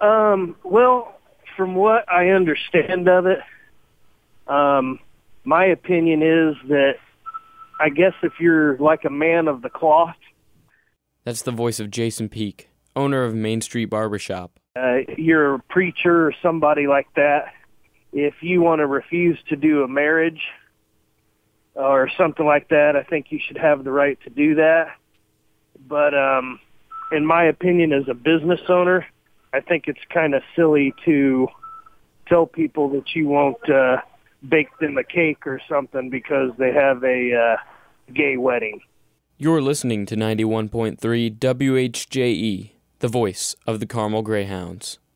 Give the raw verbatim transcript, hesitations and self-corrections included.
Um, well, from what I understand of it, um, my opinion is that I guess if you're like a man of the cloth. That's the voice of Jason Peak, owner of Main Street Barbershop. Uh, you're a preacher or somebody like that. If you want to refuse to do a marriage or something like that, I think you should have the right to do that. But um, in my opinion, as a business owner, I think it's kind of silly to tell people that you won't uh, bake them a cake or something because they have a uh, gay wedding. You're listening to ninety-one point three W H J E, the voice of the Carmel Greyhounds.